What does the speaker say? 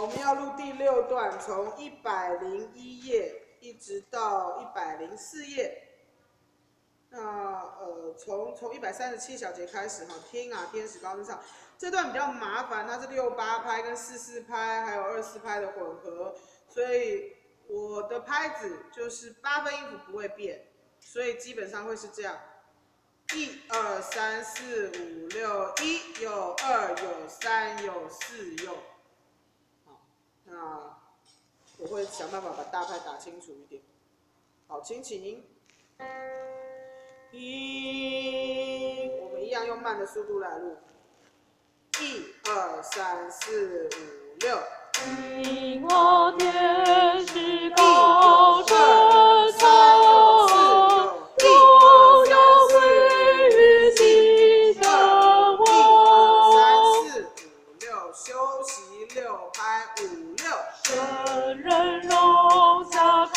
我们要录第6段，从101页一直到104页。那从137小节开始哈，听啊，天使高声唱。这段比较麻烦，它是6/8拍跟4/4拍，还有2/4拍的混合，所以我的拍子就是8分音符不会变，所以基本上会是这样：1、2、3、4、5、6、1有2有3有4有。好，那我会想办法把大拍打清楚一点。好，轻轻。我们一样用慢的速度来录。1、2、3、4、5、6。 听我天使高声唱，不要归于心上我。 1、2、3、4、5、6，休息6拍5、6。 圣人容下